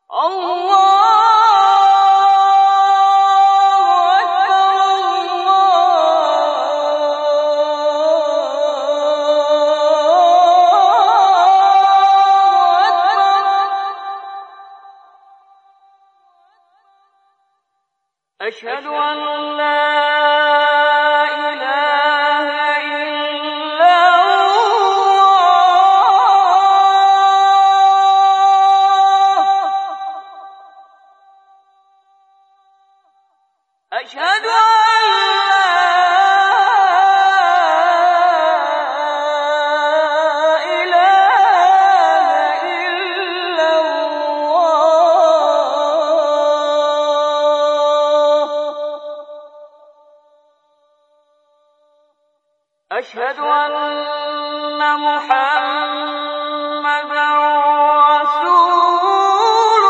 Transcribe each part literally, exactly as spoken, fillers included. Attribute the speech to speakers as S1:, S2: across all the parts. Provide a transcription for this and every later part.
S1: أشهد أن لا إله إلا الله. أشهد أن أشهد أن محمدًا رسول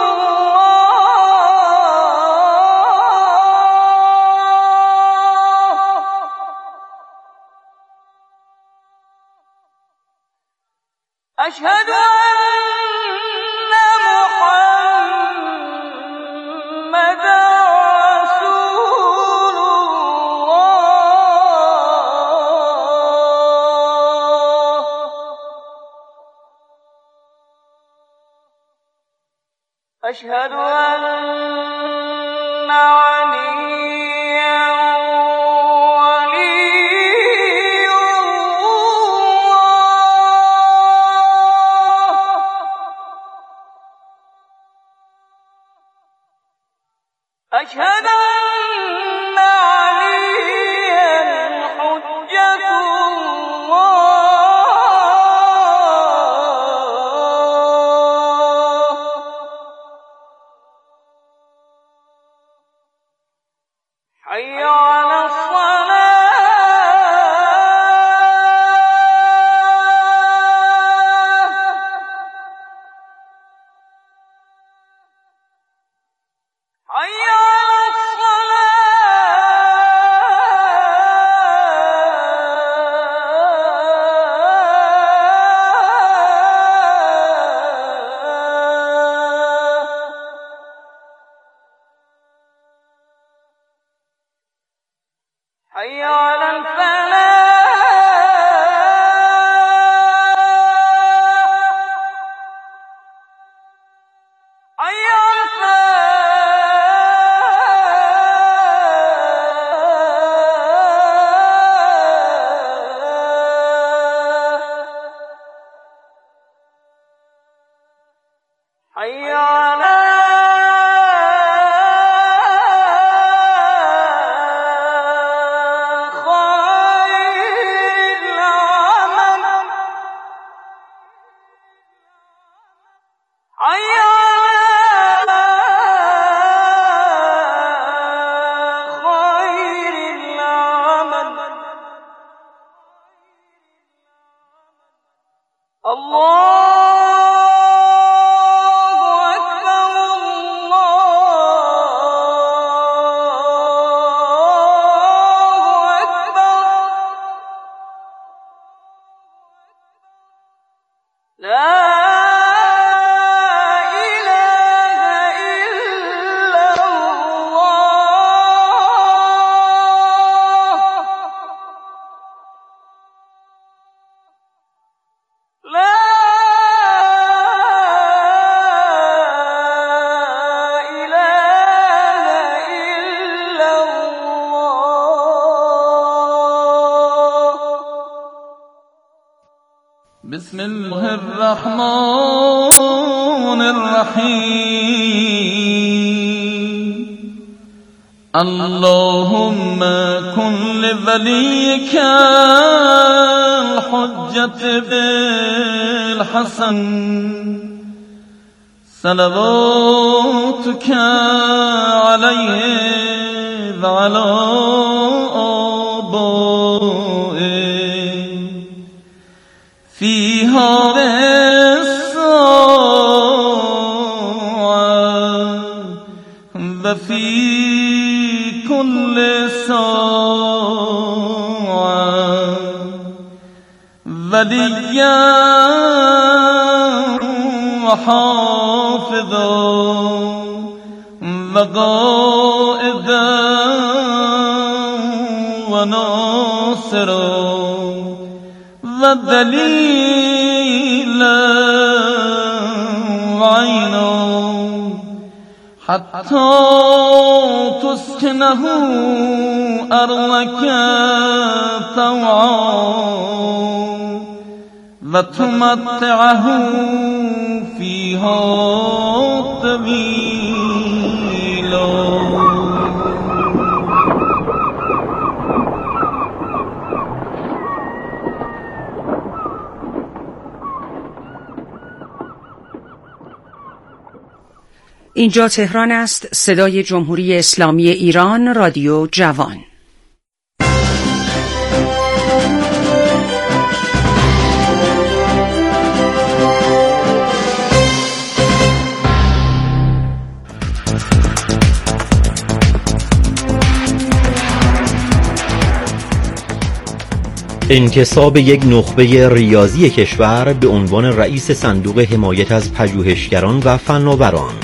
S1: الله. أشهد أن محمدًا أشهد أن عليا ولي الله. أشهد أن عليا حجة الله. حي على الصلاة. حي على حي على الفلاح. حي على الفلاح. حي على بسم الله الرحمن الرحيم. اللهم كن لوليك الحجة بالحسن صلواتك عليه وعلى آبائه في هذه الساعة وفي كل ساعة وليا وحافظا وقائدا وناصرا ودليلا وعينا حتى تسكنه أرضك طوعا وتمتعه فيها طويلا.
S2: اینجا تهران است. صدای جمهوری اسلامی ایران، رادیو جوان.
S3: انتصاب یک نخبه ریاضی کشور به عنوان رئیس صندوق حمایت از پژوهشگران و فناوران.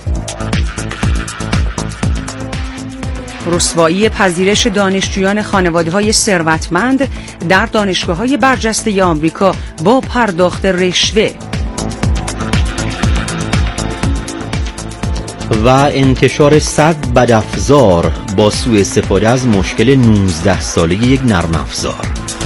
S2: رسوایی پذیرش دانشجویان خانواده‌های ثروتمند در دانشگاه‌های برجسته آمریکا با پرداخت رشوه.
S3: و انتشار صد بدافزار با سوء استفاده از مشکل نوزده ساله یک نرم افزار.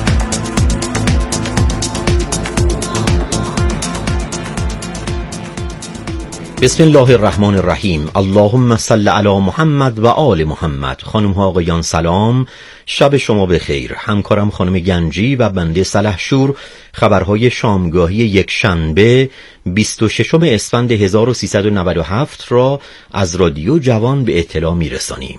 S3: بسم الله الرحمن الرحیم. اللهم صل علی محمد و آل محمد. خانم ها آقایان سلام، شب شما بخیر. همکارم خانم گنجی و بنده سلحشور خبرهای شامگاهی یک شنبه بیست و ششم اسفند هزار و سیصد و نود و هفت را از رادیو جوان به اطلاع میرسانیم.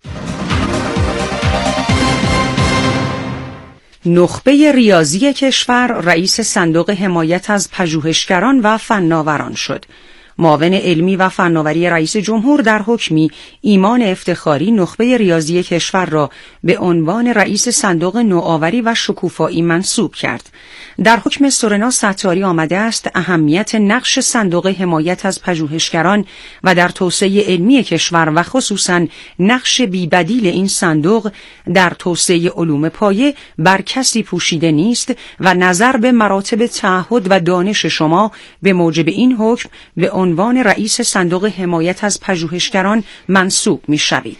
S2: نخبه ریاضی کشور رئیس صندوق حمایت از پژوهشگران و فناوران شد. معاون علمی و فناوری رئیس جمهور در حکمی ایمان افتخاری نخبه ریاضی کشور را به عنوان رئیس صندوق نوآوری و شکوفایی منصوب کرد. در حکم سورنا ستاری آمده است اهمیت نقش صندوق حمایت از پژوهشگران و در توسعه علمی کشور و خصوصاً نقش بی‌بدیل این صندوق در توسعه علوم پایه بر کسی پوشیده نیست و نظر به مراتب تعهد و دانش شما به موجب این حکم به عنوان رئیس صندوق حمایت از پژوهشگران منصوب می‌شوید.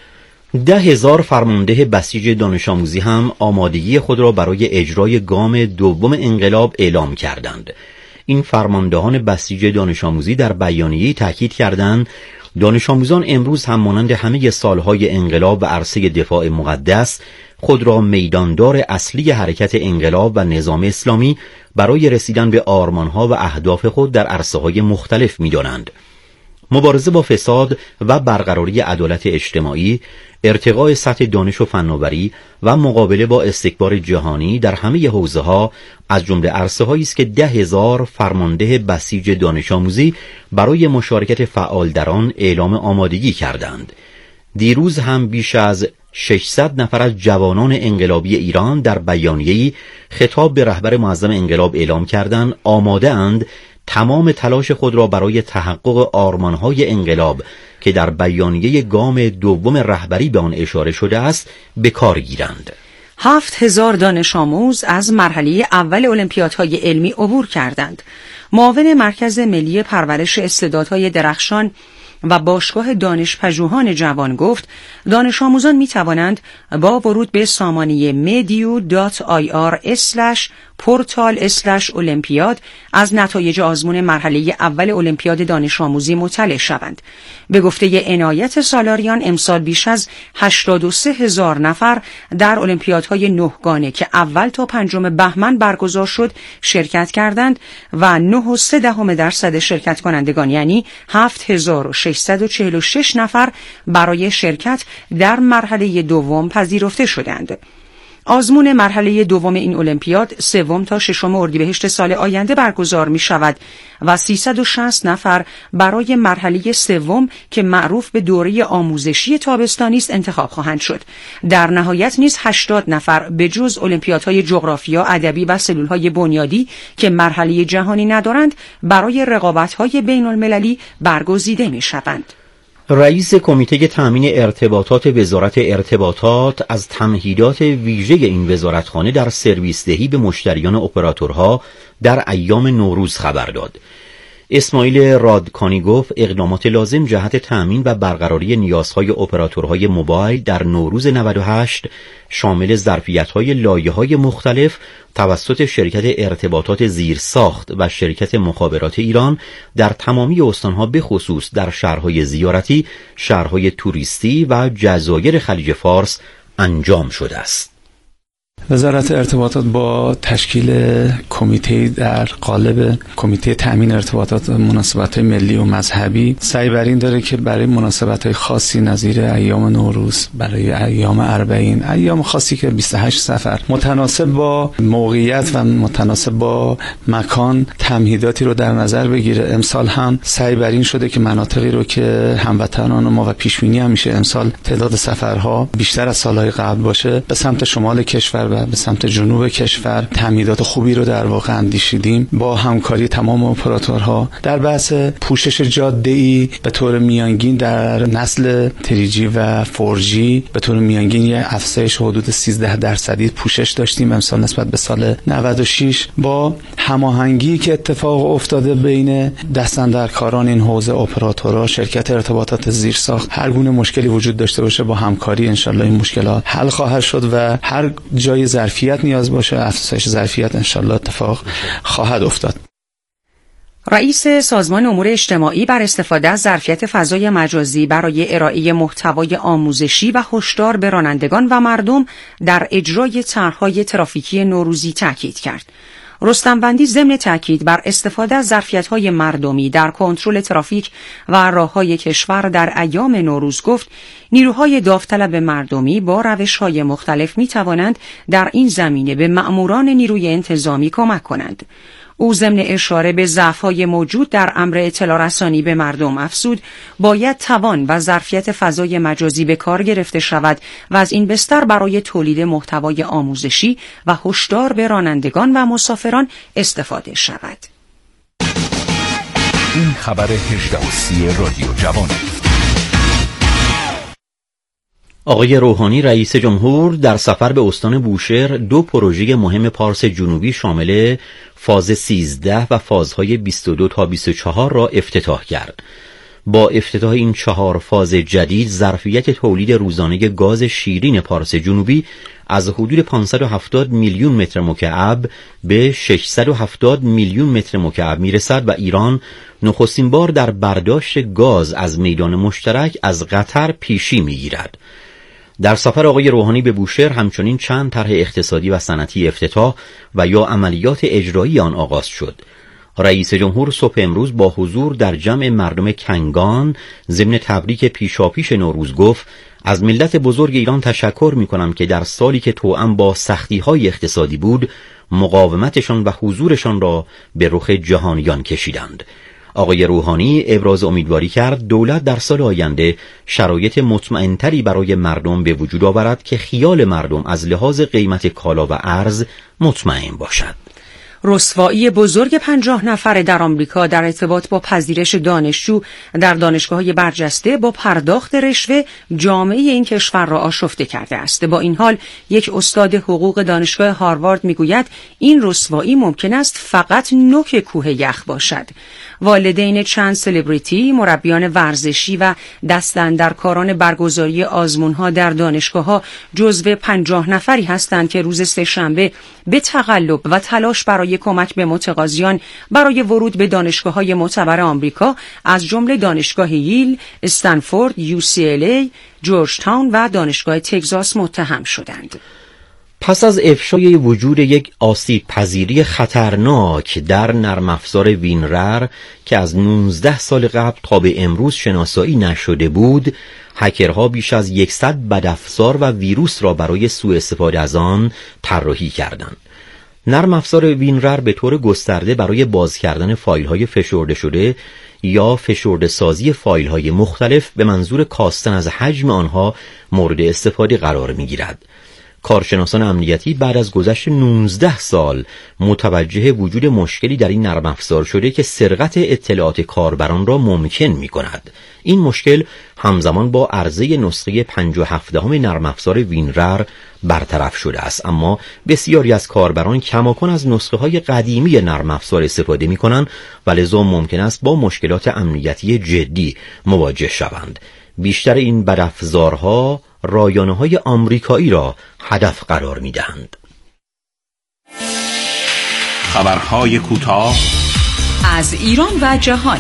S3: ده هزار فرمانده بسیج دانش آموزی هم آمادگی خود را برای اجرای گام دوم انقلاب اعلام کردند. این فرماندهان بسیج دانش آموزی در بیانیه‌ای تاکید کردند دانش آموزان امروز هم مانند همه سالهای انقلاب و عرصه دفاع مقدس خود را میداندار اصلی حرکت انقلاب و نظام اسلامی برای رسیدن به آرمانها و اهداف خود در عرصه‌های مختلف می‌دانند. مبارزه با فساد و برقراری عدالت اجتماعی، ارتقاء سطح دانش و فناوری و مقابله با استکبار جهانی در همه حوزه‌ها از جمله عرصه‌هایی است که ده هزار فرمانده بسیج دانش آموزی برای مشارکت فعال در آن اعلام آمادگی کردند. دیروز هم بیش از ششصد نفر از جوانان انقلابی ایران در بیانیه‌ای خطاب به رهبر معظم انقلاب اعلام کردند آماده اند تمام تلاش خود را برای تحقق آرمان‌های انقلاب که در بیانیه گام دوم رهبری به آن اشاره شده است به کار گیرند.
S2: هفت هزار دانش آموز از مرحله اول المپیادهای علمی عبور کردند. معاون مرکز ملی پرورش استعدادهای درخشان و باشگاه دانش پژوهان جوان گفت دانش آموزان می توانند با ورود به سامانه میدیو دات آی آر اسلش پورتال اسلش المپیاد از نتایج آزمون مرحله اول المپیاد دانش آموزی مطلع شوند. به گفته عنایت سالاریان امسال بیش از هشتاد و سه هزار نفر در المپیادهای نهگانه که اول تا پنجم بهمن برگزار شد شرکت کردند و نه و سه دهم درصد شرکت کنندگان یعنی هفت هزار و ششصد و چهل و شش نفر برای شرکت در مرحله دوم پذیرفته شدند. آزمون مرحله دوم این المپیاد سوم تا ششم اردیبهشت سال آینده برگزار می شود و سیصد و شصت نفر برای مرحله سوم که معروف به دوره آموزشی تابستانی است انتخاب خواهند شد. در نهایت نیز هشتاد نفر به جز المپیادهای جغرافیا، ادبی و سلولهای بنیادی که مرحله جهانی ندارند برای رقابت‌های بین‌المللی برگزیده می‌شوند.
S3: رئیس کمیته تامین ارتباطات وزارت ارتباطات از تمهیدات ویژه این وزارتخانه در سرویس دهی به مشتریان اپراتورها در ایام نوروز خبر داد. اسماعیل رادکانی گفت اقدامات لازم جهت تأمین و برقراری نیازهای اپراتورهای موبایل در نوروز نود و هشت شامل ظرفیت‌های لایه‌های مختلف توسط شرکت ارتباطات زیرساخت و شرکت مخابرات ایران در تمامی استان‌ها به خصوص در شهرهای زیارتی، شهرهای توریستی و جزایر خلیج فارس انجام شده است.
S4: وزارت ارتباطات با تشکیل کمیته در قالب کمیته تأمین ارتباطات مناسبت‌های ملی و مذهبی سعی بر این داره که برای مناسبت‌های خاصی نظیر ایام نوروز، برای ایام اربعین، ایام خاصی که بیست و هشت سفر متناسب با موقعیت و متناسب با مکان تمهیداتی رو در نظر بگیره. امسال هم سعی بر این شده که مناطقی رو که هموطنان ما و پیش‌بینی هم میشه امسال تعداد سفرها بیشتر از سال‌های قبل باشه، به سمت شمال کشور و به سمت جنوب کشور تمهیدات خوبی رو در واقع اندیشیدیم با همکاری تمام اپراتورها در بحث پوشش جاده‌ای به طور میانگین در نسل تری جی و فور جی به طور میانگین یه افزایش حدود سیزده درصدی پوشش داشتیم امسال نسبت به سال نود و شش با هماهنگی که اتفاق افتاده بین دستاندرکاران این حوزه اپراتورها، شرکت ارتباطات زیرساخت. هر گونه مشکلی وجود داشته باشه با همکاری انشالله این مشکلات حل خواهد شد و هر جای ظرفیت نیاز باشه افزایش ظرفیت انشالله اتفاق خواهد افتاد.
S2: رئیس سازمان امور اجتماعی بر استفاده از ظرفیت فضای مجازی برای ارائه محتوای آموزشی و هشدار به رانندگان و مردم در اجرای طرح‌های ترافیکی نوروزی تاکید کرد. رستم بندی ضمن تاکید بر استفاده از ظرفیت‌های مردمی در کنترل ترافیک و راه‌های کشور در ایام نوروز گفت نیروهای داوطلب مردمی با روش‌های مختلف می‌توانند در این زمینه به مأموران نیروی انتظامی کمک کنند. او ضمن اشاره به ضعف‌های موجود در امر اطلاع رسانی به مردم افزود باید توان و ظرفیت فضای مجازی به کار گرفته شود و از این بستر برای تولید محتوای آموزشی و هشدار به رانندگان و مسافران استفاده شود.
S5: این خبر هجده و سی رادیو جوان.
S3: آقای روحانی رئیس جمهور در سفر به استان بوشهر دو پروژه مهم پارس جنوبی شامل فاز سیزده و فازهای بیست و دو تا بیست و چهار را افتتاح کرد. با افتتاح این چهار فاز جدید ظرفیت تولید روزانه گاز شیرین پارس جنوبی از حدود پانصد و هفتاد میلیون متر مکعب به ششصد و هفتاد میلیون متر مکعب میرسد و ایران نخستین بار در برداشت گاز از میدان مشترک از قطر پیشی میگیرد. در سفر آقای روحانی به بوشهر همچنین چند طرح اقتصادی و صنعتی افتتاح و یا عملیات اجرایی آن آغاز شد. رئیس جمهور صبح امروز با حضور در جمع مردم کنگان ضمن تبریک پیشاپیش نوروز گفت از ملت بزرگ ایران تشکر می کنم که در سالی که توأم با سختی‌های اقتصادی بود مقاومتشان و حضورشان را به رخ جهانیان کشیدند. آقای روحانی ابراز امیدواری کرد دولت در سال آینده شرایط مطمئن‌تری برای مردم به وجود آورد که خیال مردم از لحاظ قیمت کالا و ارز مطمئن باشد.
S2: رسوایی بزرگ پنجاه نفره در آمریکا در ارتباط با پذیرش دانشجو در دانشگاه‌های برجسته با پرداخت رشوه جامعه این کشور را آشفته کرده است. با این حال یک استاد حقوق دانشگاه هاروارد میگوید این رسوایی ممکن است فقط نوک کوه یخ باشد. والدین چند سلبریتی، مربیان ورزشی و دستاندرکاران برگزاری آزمون‌ها در دانشگاه‌ها جزو پنجاه نفری هستند که روز سه‌شنبه به تقلب و تلاش برای کمک به متقاضیان برای ورود به دانشگاه‌های معتبر آمریکا از جمله دانشگاه ییل، استنفورد، یو سی ال ای، جورج تاون و دانشگاه تگزاس متهم شدند.
S3: پس از افشای وجود یک آسیب پذیری خطرناک در نرم افزار وینرر که از نوزده سال قبل تا به امروز شناسایی نشده بود، هکرها بیش از صد بدافزار و ویروس را برای سوء استفاده از آن طراحی کردند. نرم افزار وینرر به طور گسترده برای باز کردن فایل‌های فشرده شده یا فشرده سازی فایل‌های مختلف به منظور کاستن از حجم آنها مورد استفاده قرار می‌گیرد. کارشناسان امنیتی بعد از گذشت نوزده سال متوجه وجود مشکلی در این نرم افزار شده که سرقت اطلاعات کاربران را ممکن می کند. این مشکل همزمان با عرضه نسخه پنجاه و هفدهم نرم افزار وینرر برطرف شده است، اما بسیاری از کاربران کماکان از نسخه های قدیمی نرم افزار استفاده می کنند و لذا ممکن است با مشکلات امنیتی جدی مواجه شوند. بیشتر این بدافزارها رایانه های آمریکایی را هدف قرار می دهند.
S5: خبرهای کوتاه
S2: از ایران و جهان.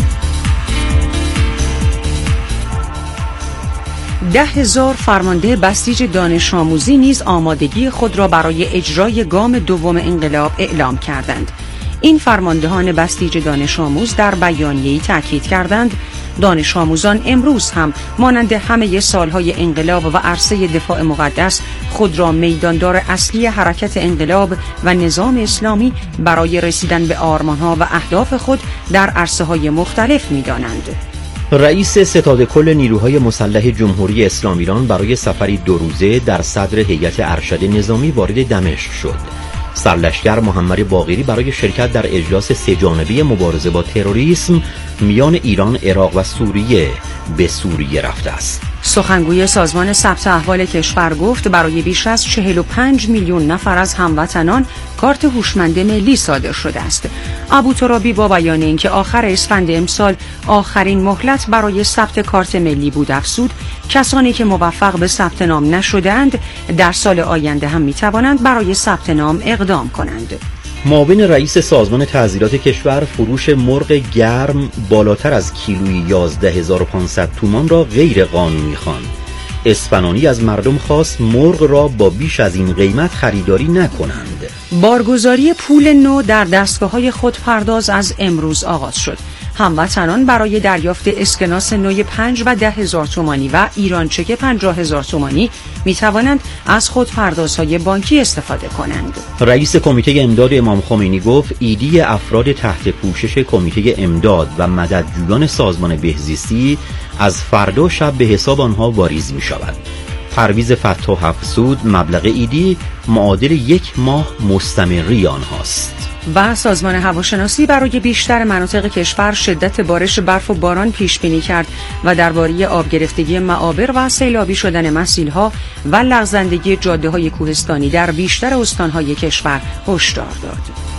S2: ده هزار فرمانده بسیج دانش آموزی نیز آمادگی خود را برای اجرای گام دوم انقلاب اعلام کردند. این فرماندهان بسیج دانش آموز در بیانیه‌ای تاکید کردند دانش آموزان امروز هم مانند همه سالهای انقلاب و عرصه دفاع مقدس خود را میداندار اصلی حرکت انقلاب و نظام اسلامی برای رسیدن به آرمانها و اهداف خود در عرصه‌های مختلف می‌دانند.
S3: رئیس ستاد کل نیروهای مسلح جمهوری اسلامی ایران برای سفری دو روزه در صدر هیئت ارشد نظامی وارد دمشق شد. سرلشکر محمد باقری برای شرکت در اجلاس سه‌جانبه مبارزه با تروریسم میان ایران، عراق و سوریه به سوریه رفته است.
S2: سخنگوی سازمان ثبت احوال کشور گفت برای بیش از چهل و پنج میلیون نفر از هموطنان کارت هوشمند ملی صادر شده است. ابوترابی با بیان اینکه آخر اسفند امسال آخرین مهلت برای ثبت کارت ملی بود افزود کسانی که موفق به ثبت نام نشده‌اند در سال آینده هم می‌توانند برای ثبت نام اقدام کنند.
S3: معاون رئیس سازمان تعزیرات کشور فروش مرغ گرم بالاتر از کیلویی یازده هزار و پانصد تومان را غیر قانونی خواند. اسفنانی از مردم خواست مرغ را با بیش از این قیمت خریداری نکنند.
S2: بارگذاری پول نو در دستگاه‌های خودپرداز از امروز آغاز شد. هموطنان برای دریافت اسکناس نوی پنج و ده هزار تومانی و ایران چک پنجاه هزار تومانی می توانند از خودپردازهای بانکی استفاده کنند.
S3: رئیس کمیته امداد امام خمینی گفت ایدی افراد تحت پوشش کمیته امداد و مددجویان سازمان بهزیستی از فردا شب به حساب آنها واریز می شود. پرویز فتاح افزود مبلغ ایدی معادل یک ماه مستمری آنهاست.
S2: و سازمان هواشناسی برای بیشتر مناطق کشور شدت بارش برف و باران پیش بینی کرد و درباره آب گرفتگی معابر و سیلابی شدن مسیل‌ها و لغزندگی جاده‌های کوهستانی در بیشتر استان‌های کشور هشدار داد.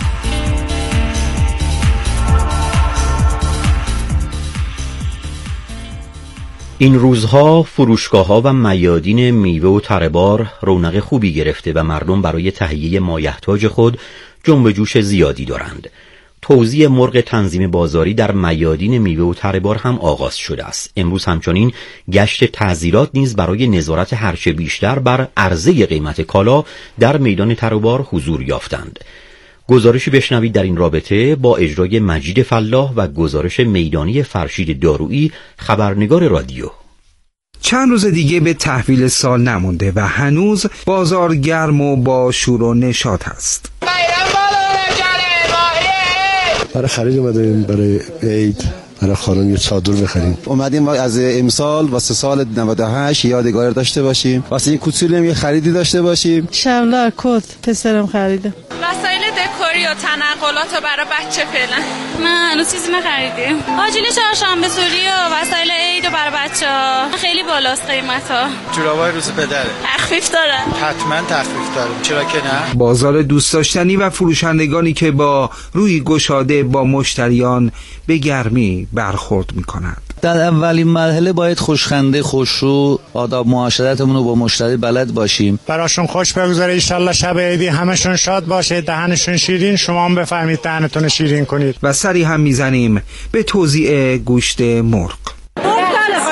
S3: این روزها فروشگاه‌ها و میادین میوه و تره‌بار رونق خوبی گرفته و مردم برای تهیه مایحتاج خود جنب جوش زیادی دارند. توزیع مرغ تنظیم بازاری در میادین میوه و تره‌بار هم آغاز شده است. امروز همچنین گشت تعزیرات نیز برای نظارت هرچه بیشتر بر عرضه قیمت کالا در میدان تره‌بار حضور یافتند. گزارشی بشنوید در این رابطه با اجرای مجید فلاح و گزارش میدانی فرشید دارویی، خبرنگار رادیو.
S6: چند روز دیگه به تحویل سال نمونده و هنوز بازار گرم و با شور و نشاط هست.
S7: برای خرید اومدیم برای عید برای خانم یه چادر بخریم.
S8: اومدیم از امسال واسه سال نود و هشت یادگار داشته باشیم. واسه این کوچولو یه خریدی داشته باشیم.
S9: شملر کت پسرم خریدم.
S10: وسایل دکوری و تنقلات رو برای بچه فعلا. من هنوز چیزی نخریدیم. آجیل چهارشنبه سوری و وسایل عید و برای بچه‌ها خیلی بالاست قیمتا.
S11: جورابای روز پدره.
S10: تخفیف دارن.
S11: حتما تخفیف داریم. چرا که نه؟
S6: بازار دوست داشتنی و فروشندگانی که با روی گشاده با مشتریان به گرمی برخورد می‌کنند.
S12: در اولین مرحله باید خوشخنده، خوشرو، آداب معاشرتمون رو با مشتری بلد باشیم.
S13: براشون خوش بگذره، ان شاءالله شب عیدی همشون شاد باشه، دهنشون شیرین، شما هم بفهمید دهنتون شیرین کنید.
S6: و سری هم میزنیم به توزیع گوشت مرغ.
S14: قایم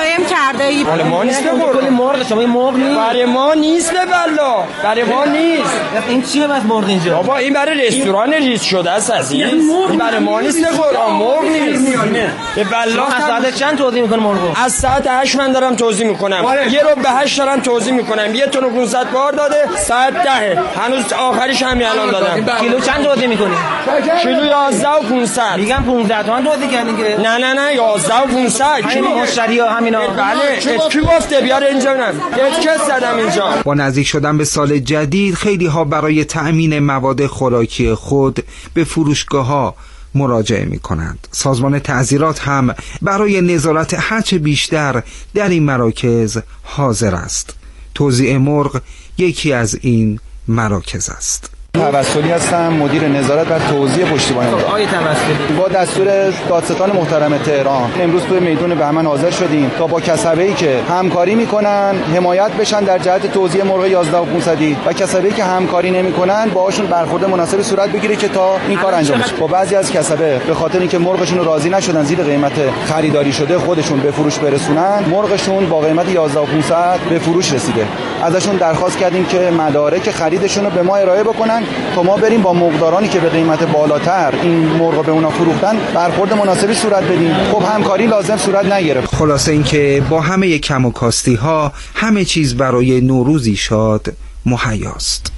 S14: کرده ای؟
S15: برای ما نیست کلی مرغ شما این مرغ نیست برای ما نیست والله برای ما نیست
S14: این چیه بس مرغ اینجا
S15: بابا این برای رستوران ریز شده است عزیز این برای ما نیست قرآن مرغ نیست به والله
S14: از ساعت چند توضیح میکنه مرغ
S15: از ساعت هشت من دارم توضیح میکنم یه رو به هشت دارم توضیح میکنم یه تون و پانصد بار داده ساعت ده هنوز آخرش همین الان دادم
S14: کیلو چند توضیح میکنی
S15: کیلو یازده و پانصد
S14: میگم پانزده تومن توضیح کردین که
S15: نه نه نه یازده و پانصد
S14: کی مشتری ها همینا
S15: بله کی گفته بیار اینجا ببینم اتکس زدم اینجا.
S6: با نزدیک شدن به سال جدید خیلی ها برای تأمین مواد خوراکی خود به فروشگاه‌ها مراجعه می کنند. سازمان تعزیرات هم برای نظارت هرچه بیشتر در این مراکز حاضر است. توزیع مرغ یکی از این مراکز است.
S8: توسلی هستم، مدیر نظارت بر توزیع پشتیبانی مرغ.
S14: آقای توسلی
S8: با دستور دادستان محترم تهران امروز توی میدون بهمن حاضر شدیم تا با کسبه‌ای که همکاری میکنن حمایت بشن در جهت توزیع مرغ یازده و پانصد و کسبه‌ای که همکاری نمیکنن باهاشون برخورد مناسبی صورت بگیره که تا این کار انجام بشه. با بعضی از کسبه به خاطر اینکه مرغشون رو راضی نشدن زیر قیمت خریداری شده خودشون به فروش برسونن مرغشون با قیمت یازده و پانصد به فروش رسیده. ازشون درخواست کردیم که مدارک خریدشون رو به ما ارائه بکنن تا ما بریم با مقدارانی که به قیمت بالاتر این مرغ به اونا فروختن برخورد مناسبی صورت بدیم. خب همکاری لازم صورت نگرفت.
S6: خلاصه اینکه با همه کم و کاستی ها همه چیز برای نوروزی شاد مهیاست.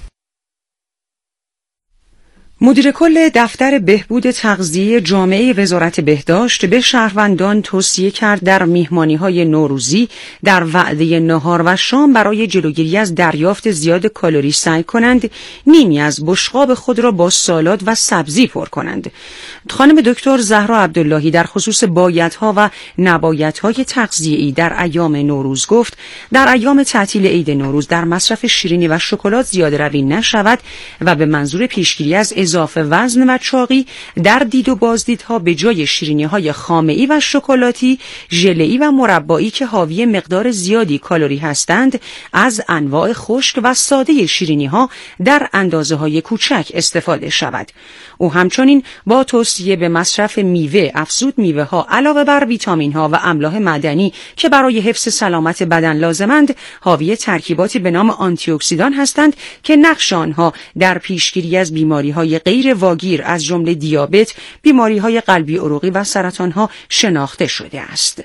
S2: مدیر کل دفتر بهبود تغذیه جامعه وزارت بهداشت به شهروندان توصیه کرد در میهمانی‌های نوروزی در وعده نهار و شام برای جلوگیری از دریافت زیاد کالری سعی کنند نیمی از بشقاب خود را با سالاد و سبزی پر کنند. خانم دکتر زهرا عبداللهی در خصوص بایدها و نبایدهای تغذیه‌ای در ایام نوروز گفت در ایام تعطیل عید نوروز در مصرف شیرینی و شکلات زیاده روی نشود و به منظور پیشگیری از اضافه وزن و چاقی در دید و بازدیدها به جای شیرینی‌های خامه‌ای و شکلاتی، ژله‌ای و مربایی که حاوی مقدار زیادی کالری هستند، از انواع خشک و ساده شیرینی‌ها در اندازه‌های کوچک استفاده شود. او همچنین با توصیه به مصرف میوه، افزود میوه‌ها علاوه بر ویتامین‌ها و املاح معدنی که برای حفظ سلامت بدن لازمند، حاوی ترکیباتی به نام آنتی اکسیدان هستند که نقش آنها در پیشگیری از بیماری‌های غیر واگیر از جمله دیابت، بیماری‌های قلبی عروقی و سرطان‌ها شناخته شده است.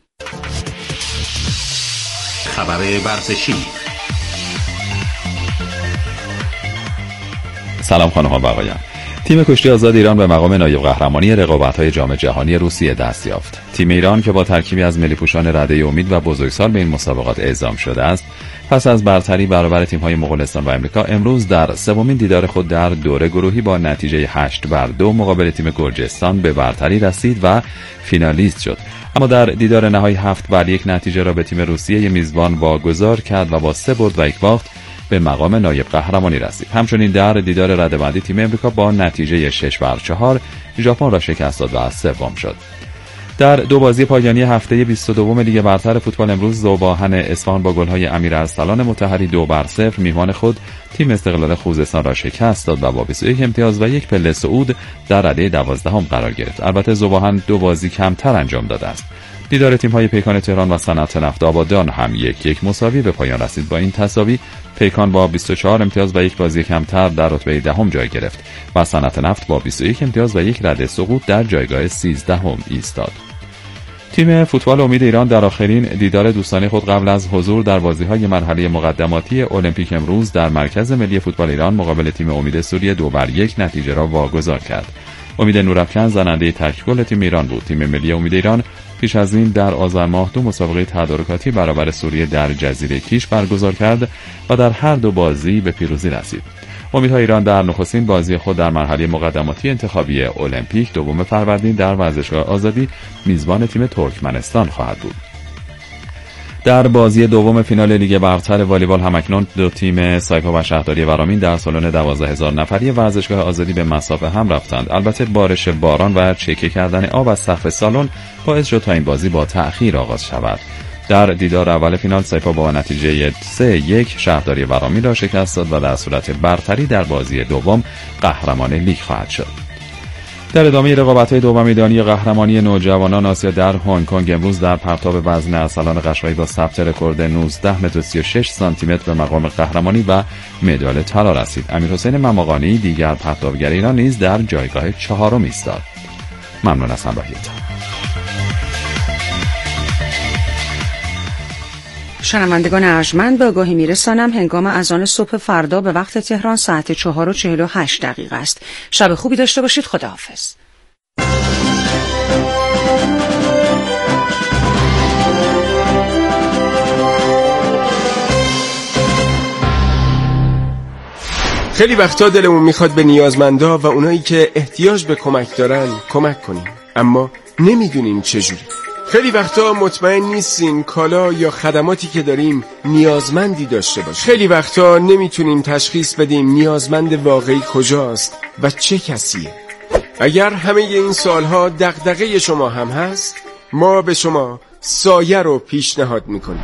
S5: خبر ورزشی.
S16: سلام خانم ها و آقایان. تیم کشتی آزاد ایران به مقام نایب قهرمانی رقابت‌های جام جهانی روسیه دست یافت. تیم ایران که با ترکیبی از ملی‌پوشان رده امید و بزرگسال به این مسابقات اعزام شده است، پس از برتری برابر تیم‌های مغولستان و امریکا امروز در سومین دیدار خود در دوره گروهی با نتیجه هشت بر دو مقابل تیم گرجستان به برتری رسید و فینالیست شد. اما در دیدار نهایی هفت بر یک نتیجه را به تیم روسیه میزبان واگذار کرد و با سه برد و یک باخت به مقام نایب قهرمانی رسید. همچنین در دیدار رده‌بندی تیم امریکا با نتیجه شش بر چهار ژاپن را شکست داد و سوم شد. در دو بازی پایانی هفته بیست و دو لیگ برتر فوتبال امروز ذوباهن اصفهان با گل‌های امیر ارسلان مطهری دو بر صفر میهمان خود تیم استقلال خوزستان را شکست داد و با بیست و یک امتیاز و یک پله صعود در رده دوازدهم قرار گرفت. البته ذوباهن دو بازی کمتر انجام داده است. دیدار تیم‌های پیکان تهران و صنعت نفت آبادان هم یک یک مساوی به پایان رسید. با این تساوی پیکان با بیست و چهار امتیاز و یک بازی کمتر در رتبه دهم جای گرفت و صنعت نفت با بیست و یک امتیاز و یک رده سقوط در جایگاه سیزدهم ایستاد. تیم فوتبال امید ایران در آخرین دیدار دوستانه خود قبل از حضور در بازی‌های مرحله مقدماتی المپیک امروز در مرکز ملی فوتبال ایران مقابل تیم امید سوریه دو بر یک نتیجه را واگذار کرد. امید نورافکن زننده تک گل تیم ایران بود. تیم ملی امید ایران پیش از این در آذر ماه دو مسابقه تدارکاتی برابر سوریه در جزیره کیش برگزار کرد و در هر دو بازی به پیروزی رسید. امیدهای ایران در نخستین بازی خود در مرحله مقدماتی انتخابی المپیک دوم فروردین در ورزشگاه آزادی میزبان تیم ترکمنستان خواهد بود. در بازی دوم فینال لیگ برتر والیبال همکنون دو تیم سایپا و شهرداری ورامین در سالن دوازده هزار نفری ورزشگاه آزادی به مسافه هم رفتند. البته بارش باران و چکه کردن آب از سقف سالن باعث شد تا این بازی با تأخیر آغاز شود. در دیدار اول فینال سایپا با نتیجه سه یک شهرداری ورامین را شکست داد و در صورت برتری در بازی دوم قهرمان لیگ خواهد شد. در ادامه رقابت‌های دو میدانی قهرمانی نوجوانان آسیا در هنگ کنگ امروز در پرتاب وزن ارسلان قشقایی با ثبت رکورد نوزده متر و سی و شش سانتی متر به مقام قهرمانی و مدال طلا رسید. امیرحسین مماقانی دیگر پرتابگر ایران نیز در جایگاه چهارم ایستاد. ممنون از همراهیتان.
S2: شنوندگان ارجمند، به آگاهی میرسانم هنگام اذان صبح فردا به وقت تهران ساعت چهار و چهل و هشت دقیقه است. شب خوبی داشته باشید. خداحافظ.
S17: خیلی وقتا دلمون میخواد به نیازمندا و اونایی که احتیاج به کمک دارن کمک کنیم، اما نمیدونیم چجوری. خیلی وقتا مطمئن نیستیم کالا یا خدماتی که داریم نیازمندی داشته باشه. خیلی وقتا نمیتونیم تشخیص بدیم نیازمند واقعی کجاست و چه کسیه. اگر همه این سوالها دغدغه شما هم هست، ما به شما سایه رو پیشنهاد میکنیم.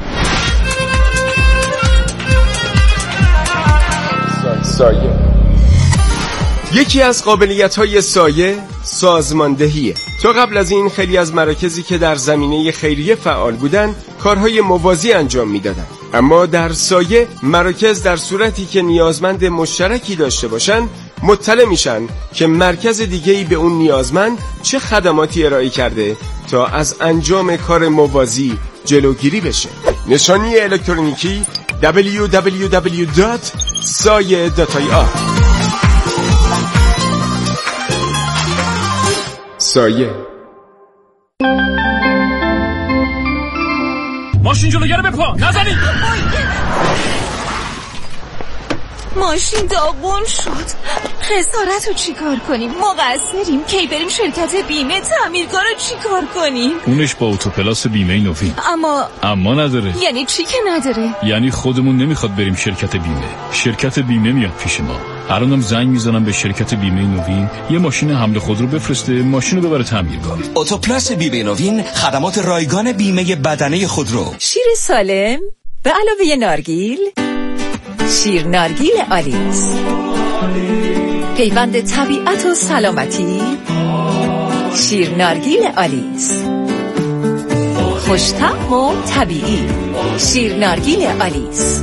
S17: سایه یکی از قابلیت‌های سایه سازماندهیه. تا قبل از این خیلی از مراکزی که در زمینه خیریه فعال بودن کارهای موازی انجام میدادن، اما در سایه مراکز در صورتی که نیازمند مشترکی داشته باشن مطلع میشن که مرکز دیگه‌ای به اون نیازمند چه خدماتی ارائه کرده تا از انجام کار موازی جلوگیری بشه. نشانی الکترونیکی دبلیو دبلیو دبلیو دات سایه دات آی آر. سایه.
S18: ماشین جلوگره بپا نزنید.
S19: ماشین داغون شد. خسارت رو چی کار کنیم؟ مقصریم. کی بریم شرکت بیمه؟ تعمیرگاه رو چی کار کنیم؟
S18: اونش با اوتوپلاس بیمه نوین.
S19: اما
S18: اما نداره.
S19: یعنی چی که نداره؟
S18: یعنی خودمون نمیخواد بریم شرکت بیمه. شرکت بیمه میاد پیش ما. الانم زنگ میزنم به شرکت بیمه نوین یه ماشین حمل خودرو بفرسته، ماشین رو ببره تعمیرگاه.
S20: اوتوپلاس بیمه نوین خدمات رایگان بیمه بدنه خودرو.
S19: شیر سالم به علاوه نارگیل، شیر نارگیل آلیس، پیوند طبیعت و سلامتی. شیر نارگیل آلیس، خوش‌طعم و طبیعی. شیر نارگیل آلیس.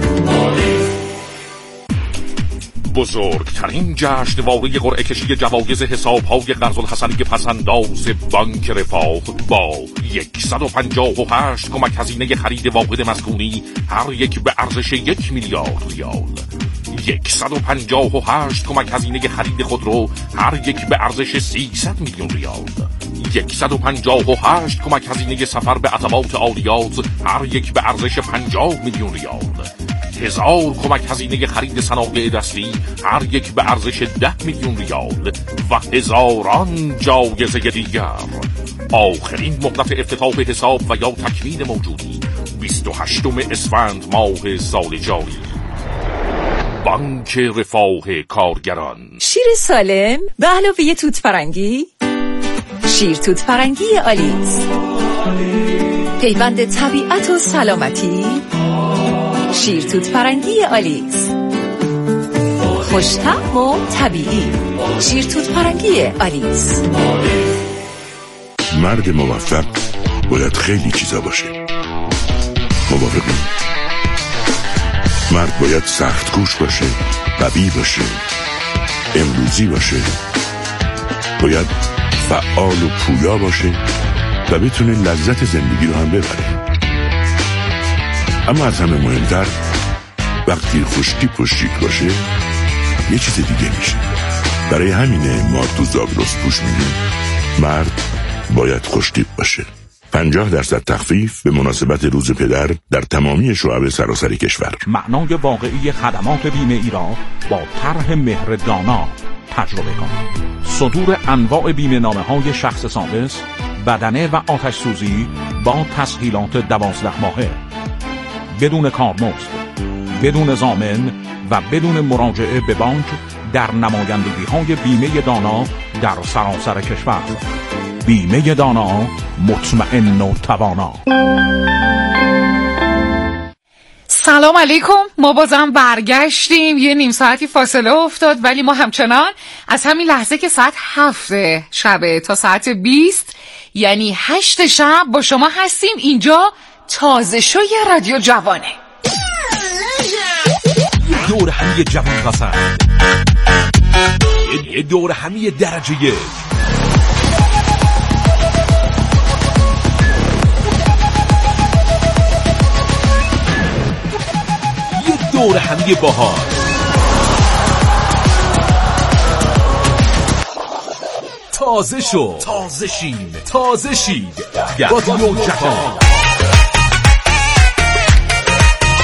S5: بزرگترین جشنواره قرعه کشی جوایز حساب‌های قرض الحسنی پس‌انداز بانک رفاه با صد و پنجاه و هشت کمک هزینه خرید واحد مسکونی هر یک به ارزش یک میلیارد ریال، صد و پنجاه و هشت کمک هزینه خرید خودرو هر یک به ارزش سیصد میلیون ریال، صد و پنجاه و هشت کمک هزینه سفر به عتبات عالیات هر یک به ارزش پنجاه میلیون ریال، هزار کمک هزینه خرید صنایع دستی هر یک به ارزش ده میلیون ریال و هزاران جایزه دیگر. آخرین مهلت افتتاح حساب و یا تکمیل موجودی بیست و هشتم اسفند ماه سال جاری. بانک رفاه کارگران.
S19: شیر سالم به علاوه توت فرنگی، شیر توت فرنگی آلیس، پیوند طبیعت و سلامتی. شیر توت فرنگی آلیس، خوش‌طعم و طبیعی. شیر توت فرنگی آلیس.
S21: مرد موفق باید خیلی چیزا باشه. موافقی؟ مرد باید سخت کوش باشه، قوی باشه، امروزی باشه، باید فعال و پویا باشه و بتونه لذت زندگی رو هم ببره. اما از همه مهمتر وقتی خشکی پشتیک باشه یه چیز دیگه میشه. برای همینه ما تو زاگرس پوش میگیم مرد باید خوشتیپ باشه. پنجاه درصد تخفیف به مناسبت روز پدر در تمامی شعب سراسر کشور.
S5: معنای واقعی خدمات بیمه ای را با طرح مهر دانا تجربه کنید. صدور انواع بیمه نامه های شخص ثالث، بدنه و آتش سوزی با تسهیلات دوازده ماهه، بدون کارمزد، بدون ضامن و بدون مراجعه به بانک در نمایندگی های بیمه دانا در سراسر کشور. بیمه دانا، مطمئن و توانا.
S1: سلام علیکم. ما بازم برگشتیم، یه نیم ساعتی فاصله افتاد ولی ما همچنان از همین لحظه که ساعت هفت شبه تا ساعت بیست یعنی هشت شب با شما هستیم. اینجا تازه شوی رادیو جوانه.
S5: یه دور همی جوان پسند، یه دور همی درجه یک، دور همی باحال، تازه شو، تازه شین، تازه شید رادیو جوان.